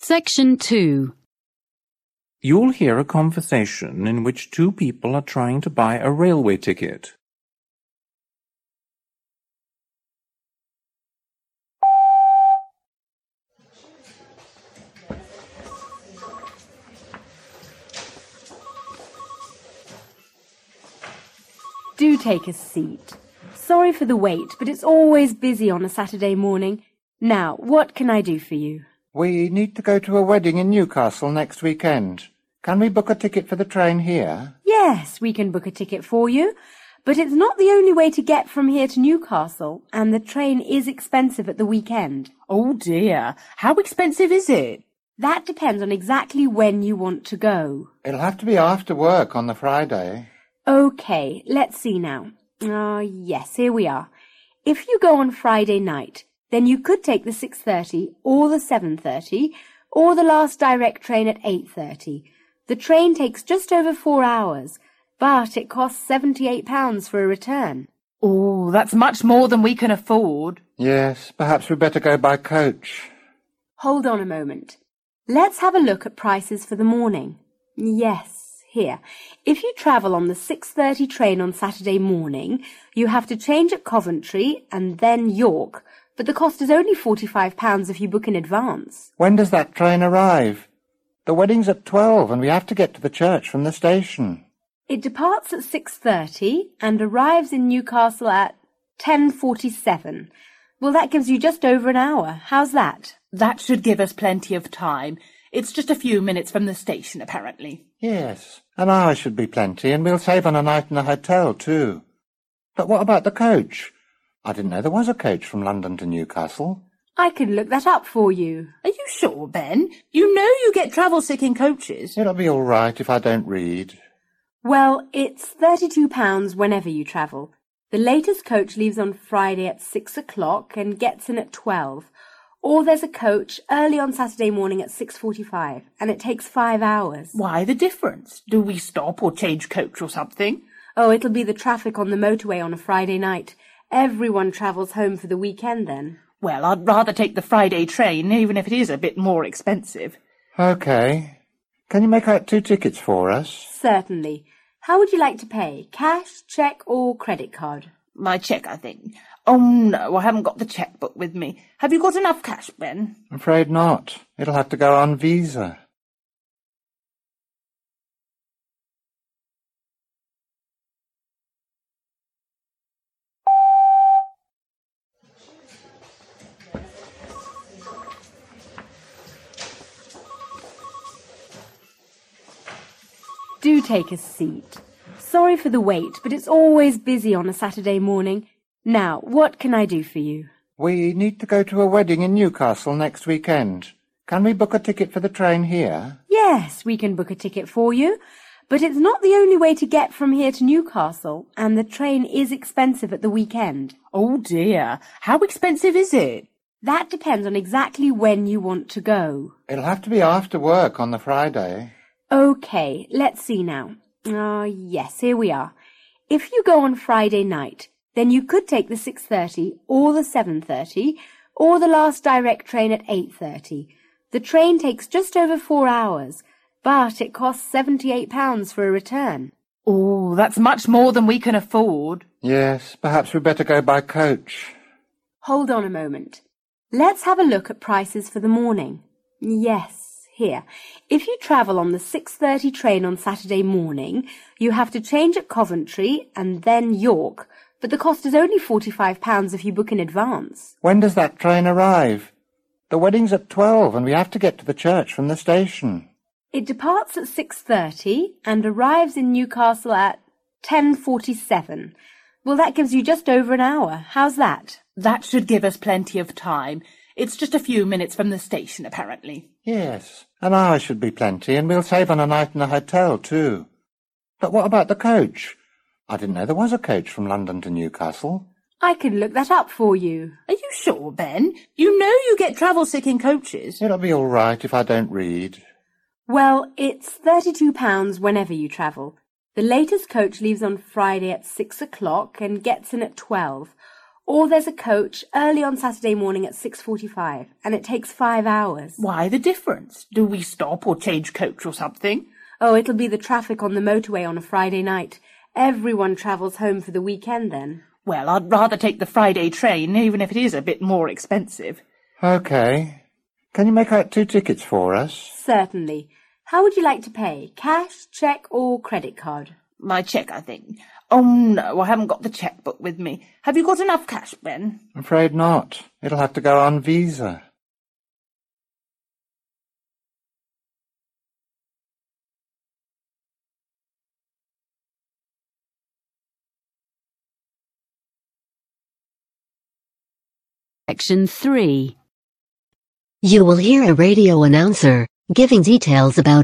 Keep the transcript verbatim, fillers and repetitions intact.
Section two. You'll hear a conversation in which two people are trying to buy a railway ticket. Do take a seat. Sorry for the wait, but it's always busy on a Saturday morning. Now, what can I do for you? We need to go to a wedding in Newcastle next weekend. Can we book a ticket for the train here? Yes, we can book a ticket for you, but it's not the only way to get from here to Newcastle, and the train is expensive at the weekend. Oh dear, how expensive is it? That depends on exactly when you want to go. It'll have to be after work on the Friday. Okay, let's see now. Ah, yes, here we are. If you go on Friday night, then you could take the six thirty or the seven thirty or the last direct train at eight thirty. The train takes just over four hours, but it costs seventy-eight pounds for a return. Oh, that's much more than we can afford. Yes, perhaps we'd better go by coach. Hold on a moment. Let's have a look at prices for the morning. Yes, here. If you travel on the six thirty train on Saturday morning, you have to change at Coventry and then York, but the cost is only forty-five pounds if you book in advance. When does that train arrive? The wedding's at twelve and we have to get to the church from the station. It departs at six thirty and arrives in Newcastle at ten forty-seven. Well, that gives you just over an hour. How's that? That should give us plenty of time. It's just a few minutes from the station, apparently. Yes, an hour should be plenty, and we'll save on a night in a hotel, too. But what about the coach? I didn't know there was a coach from London to Newcastle. I can look that up for you. Are you sure, Ben? You know you get travel sick in coaches. It'll be all right if I don't read. Well, it's thirty-two pounds whenever you travel. The latest coach leaves on Friday at six o'clock and gets in at twelve. Or there's a coach early on Saturday morning at six forty-five, and it takes five hours. Why the difference? Do we stop or change coach or something? Oh, it'll be the traffic on the motorway on a Friday night. Everyone travels home for the weekend then. Well, I'd rather take the Friday train, even if it is a bit more expensive. OK. Can you make out two tickets for us? Certainly. How would you like to pay? Cash, cheque or credit card? My cheque, I think. Oh, no, I haven't got the chequebook with me. Have you got enough cash, Ben? I'm afraid not. It'll have to go on Visa. Do take a seat. Sorry for the wait, but it's always busy on a Saturday morning. Now, what can I do for you? We need to go to a wedding in Newcastle next weekend. Can we book a ticket for the train here? Yes, we can book a ticket for you, but it's not the only way to get from here to Newcastle, and the train is expensive at the weekend. Oh dear, how expensive is it? That depends on exactly when you want to go. It'll have to be after work on the Friday. OK, let's see now. Ah, yes, here we are. If you go on Friday night, then you could take the six thirty or the seven thirty or the last direct train at eight thirty. The train takes just over four hours, but it costs seventy-eight pounds for a return. Oh, that's much more than we can afford. Yes, perhaps we'd better go by coach. Hold on a moment. Let's have a look at prices for the morning. Yes. Here, if you travel on the six thirty train on Saturday morning, you have to change at Coventry and then York, but the cost is only forty-five pounds if you book in advance. When does that train arrive? The wedding's at twelve and we have to get to the church from the station. It departs at six thirty and arrives in Newcastle at ten forty-seven. Well, that gives you just over an hour. How's that? That should give us plenty of time. It's just a few minutes from the station, apparently. Yes, an hour should be plenty, and we'll save on a night in a hotel, too. But what about the coach? I didn't know there was a coach from London to Newcastle. I can look that up for you. Are you sure, Ben? You know you get travel sick in coaches. It'll be all right if I don't read. Well, it's thirty-two pounds whenever you travel. The latest coach leaves on Friday at six o'clock and gets in at twelve. Or there's a coach early on Saturday morning at six forty-five, and it takes five hours. Why the difference? Do we stop or change coach or something? Oh, it'll be the traffic on the motorway on a Friday night. Everyone travels home for the weekend then. Well, I'd rather take the Friday train, even if it is a bit more expensive. OK. Can you make out two tickets for us? Certainly. How would you like to pay? Cash, cheque or credit card? My cheque, I think. Oh, no, I haven't got the chequebook with me. Have you got enough cash, Ben? I'm afraid not. It'll have to go on Visa. Section three. You will hear a radio announcer giving details about